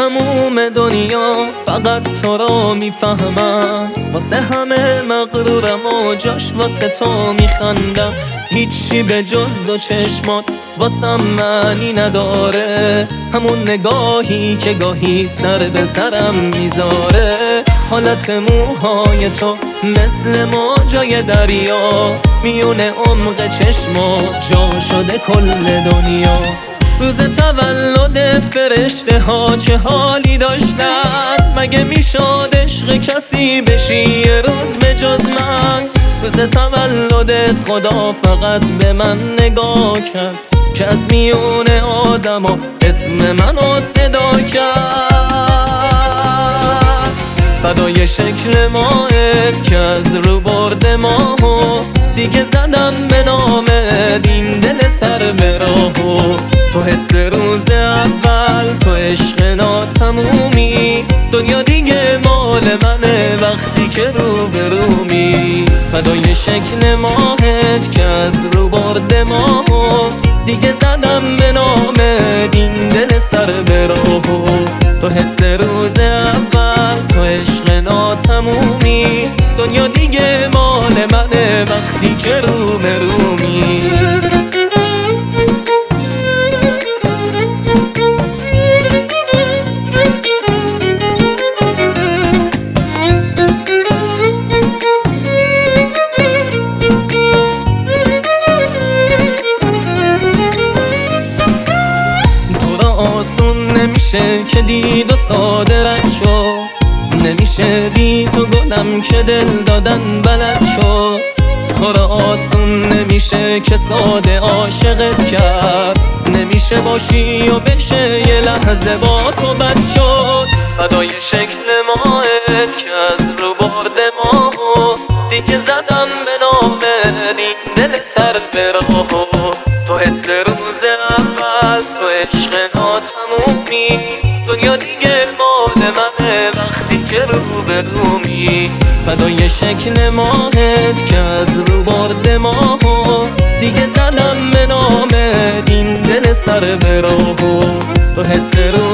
تموم دنیا فقط تو رو میفهمم، واسه همه مغرورم و جاش واسه تو میخندم. هیچی به جز دو چشمات واسم معنی نداره، همون نگاهی که گاهی سر به سرم میذاره. حالت موهای تو مثل موجای دریا، میونه عمق چشمات جا شده کل دنیا. روز تولدت فرشته ها چه حالی داشتن، مگه میشد عشق کسی بشی یه روز به جز من؟ روز تولدت خدا فقط به من نگاه کرد که از میون آدما اسم منو صدا کرد. فدای شکل ماهت که از رو برد ماهو دیگه زدم به نامت این دل سر به راهو. تو حس روز اول، تو عشق ناتمومی، دنیا دیگه مال منه وقتی که رو به رومی. فدای شکل ماهت که از رو برد ماهو دیگه زدم به نامت این دل سر به راهو. تو حس روز اول، تو عشق ناتمومی، دنیا دیگه مال منه وقتی که رو به رومی. آسون نمیشه که دید و ساده رد شد، نمیشه بی تو گلم که دل دادن بلد شد. تو را آسون نمیشه که ساده عاشقت کرد، نمیشه باشی و بشه یه لحظه با تو بد شد. فدای شکل ماهت که از رو برد ماهو دیگه زدم به نامت این دل سر به راهو. تو حس روز اول، تو عشق ناتمومی، دنیا دیگه مال منه وقتی که رو به رومی. فدای شکل ماهت که از رو برد ماهو دیگه زدم به نامت این دل سر به راهو. تو حس